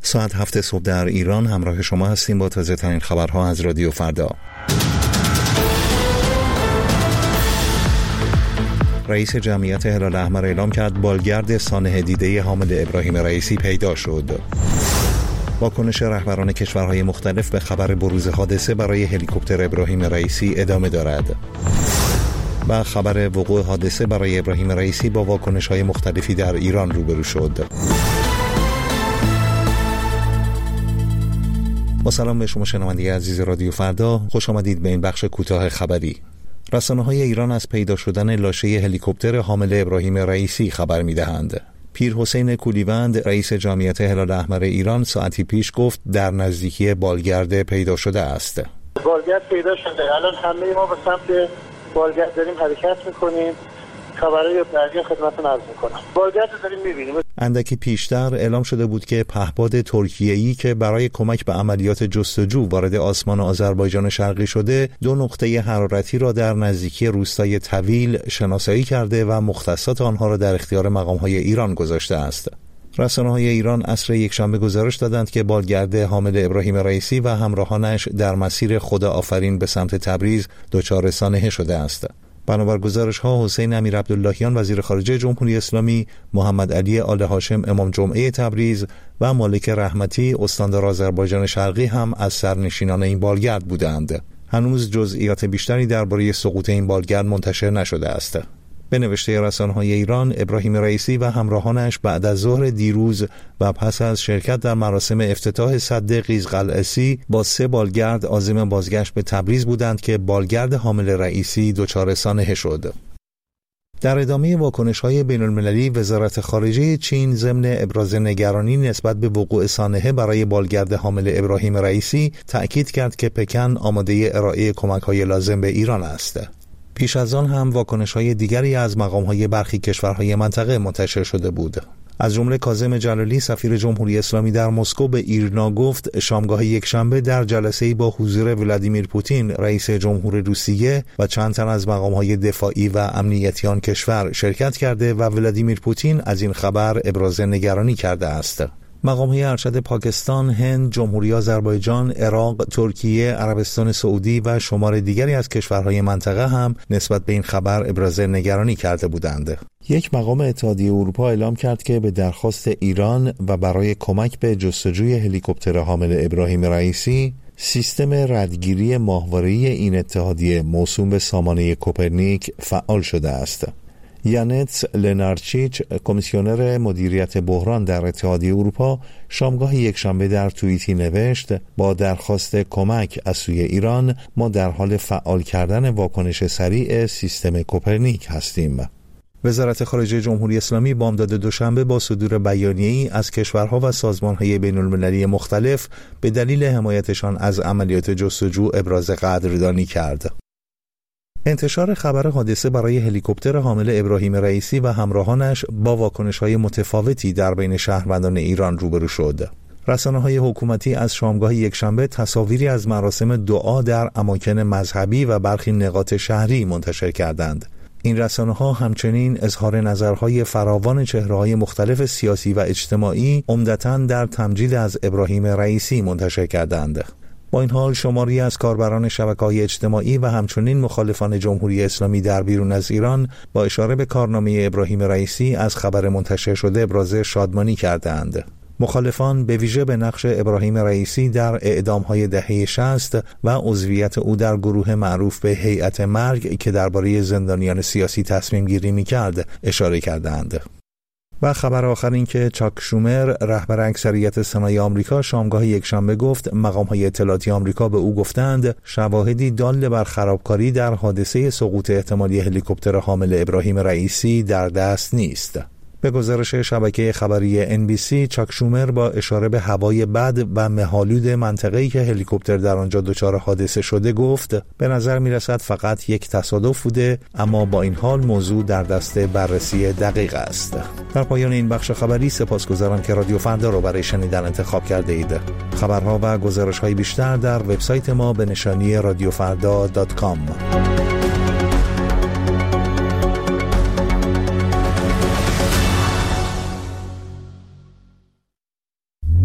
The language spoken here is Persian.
ساعت 7 صبح در ایران همراه شما هستیم با تازه ترین خبرها از رادیو فردا. رئیس جمعیت هلال احمر اعلام کرد بالگرد سانحه دیده حامل ابراهیم رئیسی پیدا شد. واکنش رهبران کشورهای مختلف به خبر بروز حادثه برای هلیکوپتر ابراهیم رئیسی ادامه دارد. و خبر وقوع حادثه برای ابراهیم رئیسی با واکنش‌های مختلفی در ایران روبرو شد. با سلام به شما شنونده عزیز رادیو فردا، خوش آمدید به این بخش کوتاه خبری. رسانه‌های ایران از پیدا شدن لاشه هلیکوپتر حامل ابراهیم رئیسی خبر می‌دهند. پیر حسین کولیوند رئیس جمعیت هلال احمر ایران ساعتی پیش گفت در نزدیکی بالگرد پیدا شده است. بالگرد پیدا شده، الان همه ما به سمت بالگرد داریم حرکت می‌کنیم. خبرهای بعدی خدمتتون عرض می‌کنم. بالگرد داریم می‌بینیم. اندکی پیشتر اعلام شده بود که پهپاد ترکیه‌ای که برای کمک به عملیات جستجو وارد آسمان آذربایجان شرقی شده، 2 نقطه حرارتی را در نزدیکی روستای طویل شناسایی کرده و مختصات آنها را در اختیار مقام‌های ایران گذاشته است. رسانه‌های ایران عصر یکشنبه گزارش دادند که بالگرد حامل ابراهیم رئیسی و همراهانش در مسیر خدا آفرین به سمت تبریز دچار سانحه شده است. بنابر گزارش‌ها حسین امیرعبداللهیان وزیر خارجه جمهوری اسلامی، محمد علی آل هاشم امام جمعه تبریز و مالک رحمتی استاندار آذربایجان شرقی هم از سرنشینان این بالگرد بودند. هنوز جزئیات بیشتری درباره سقوط این بالگرد منتشر نشده است. به نوشته رسانه‌های ایران، ابراهیم رئیسی و همراهانش بعد از ظهر دیروز و پس از شرکت در مراسم افتتاح سد قیزقلعسی با 3 بالگرد عازم بازگشت به تبریز بودند که بالگرد حامل رئیسی دچار سانحه شد. در ادامه واکنش‌های بین‌المللی، وزارت خارجه چین ضمن ابراز نگرانی نسبت به وقوع سانحه برای بالگرد حامل ابراهیم رئیسی تأکید کرد که پکن آماده ارائه کمک‌های لازم به ایران است. پیش از آن هم واکنش‌های دیگری از مقام‌های برخی کشورهای منطقه منتشر شده بود. از جمله کاظم جلالی سفیر جمهوری اسلامی در مسکو به ایرنا گفت شامگاه یکشنبه در جلسه‌ای با حضور ولادیمیر پوتین رئیس جمهور روسیه و چند تن از مقام‌های دفاعی و امنیتی آن کشور شرکت کرده و ولادیمیر پوتین از این خبر ابراز نگرانی کرده است. مقام‌های ارشد پاکستان، هند، جمهوری آذربایجان، عراق، ترکیه، عربستان سعودی و شمار دیگری از کشورهای منطقه هم نسبت به این خبر ابراز نگرانی کرده بودند. یک مقام اتحادیه اروپا اعلام کرد که به درخواست ایران و برای کمک به جستجوی هلیکوپتر حامل ابراهیم رئیسی، سیستم ردگیری ماهواره‌ای این اتحادیه موسوم به سامانه کوپرنیک فعال شده است. یانتس لنارچیچ، کمیسیونر مدیریت بحران در اتحادیه اروپا، شامگاه یکشنبه در توییتی نوشت با درخواست کمک از سوی ایران ما در حال فعال کردن واکنش سریع سیستم کوپرنیک هستیم. وزارت خارجه جمهوری اسلامی بامداد دوشنبه با صدور بیانیه‌ای از کشورها و سازمان‌های بین‌المللی مختلف به دلیل حمایتشان از عملیات جستجو ابراز قدردانی کرد. انتشار خبر حادثه برای هلیکوپتر حامل ابراهیم رئیسی و همراهانش با واکنش‌های متفاوتی در بین شهروندان ایران روبرو شد. رسانه‌های حکومتی از شامگاه یکشنبه تصاویری از مراسم دعا در اماکن مذهبی و برخی نقاط شهری منتشر کردند. این رسانه‌ها همچنین اظهار نظرهای فراوان چهره‌های مختلف سیاسی و اجتماعی عمدتاً در تمجید از ابراهیم رئیسی منتشر کردند. با این حال شماری از کاربران شبکه‌های اجتماعی و همچنین مخالفان جمهوری اسلامی در بیرون از ایران با اشاره به کارنامه ابراهیم رئیسی از خبر منتشر شده ابراز شادمانی کردند. مخالفان به ویژه به نقش ابراهیم رئیسی در اعدام‌های دهه 60 و عضویت او در گروه معروف به هیئت مرگ که درباره زندانیان سیاسی تصمیم گیری می‌کرد اشاره کردند. و خبر آخر این که چاک شومر رهبر اکثریت سنای آمریکا شامگاه یکشنبه گفت مقام‌های اطلاعاتی آمریکا به او گفتند شواهدی دال بر خرابکاری در حادثه سقوط احتمالی هلیکوپتر حامل ابراهیم رئیسی در دست نیست. به گزارش شبکه خبری NBC، چاک شومر با اشاره به هوای بد و مه‌آلود منطقه‌ای که هلیکوپتر در آنجا دچار حادثه شده گفت به نظر می‌رسد فقط یک تصادف بوده، اما با این حال موضوع در دست بررسی دقیق است. در پایان این بخش خبری سپاسگزارم که رادیو فردا رو برای شنیدن انتخاب کرده اید. خبرها و گزارش‌های بیشتر در وبسایت ما به نشانی radiofrda.com.